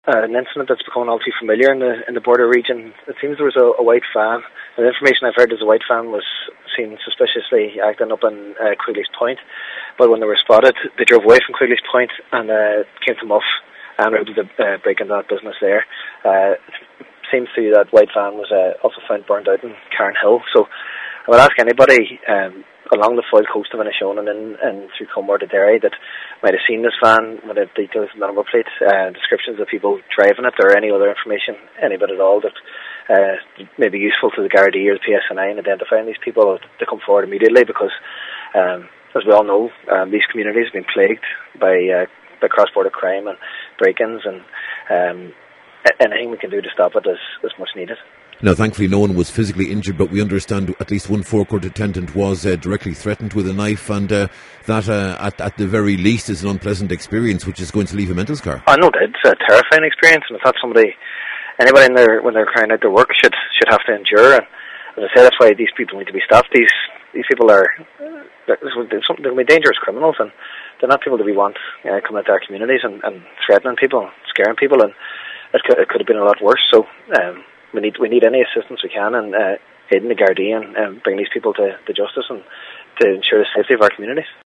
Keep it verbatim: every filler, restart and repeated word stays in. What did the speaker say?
uh, an incident that's becoming all too familiar in the in the border region. It seems there was a, a white van. The information I've heard is a white van was seen suspiciously acting up in uh, Quigley's Point, but when they were spotted, they drove away from Quigley's Point and uh, came to Muff and were able to uh, break into that business there. Uh, it seems to be that white van was uh, also found burned out in Cairn Hill. So I would ask anybody um, along the Foyle coast of Inishowen and in, and through Comer to Derry that might have seen this van with the details of the number plate, uh, descriptions of people driving it, or any other information, any bit at all that uh, may be useful to the Gardaí or the P S N I in identifying these people, to come forward immediately, because um, as we all know, um, these communities have been plagued by, uh, by cross-border crime and break-ins, and um, anything we can do to stop it is, is much needed. Now, thankfully, no one was physically injured, but we understand at least one forecourt attendant was uh, directly threatened with a knife, and uh, that, uh, at, at the very least, is an unpleasant experience, which is going to leave a mental scar. I know that it's a terrifying experience, and it's not somebody, anybody in there when they're carrying out their work should should have to endure. And as I say, that's why these people need to be stopped. These these people are they're, they're dangerous criminals, and they're not people that we want uh, coming into our communities and, and threatening people, scaring people, and it could, it could have been a lot worse. So. Um, We need we need any assistance we can in uh, aiding the Gardaí and um, bring these people to, to justice and to ensure the safety of our communities.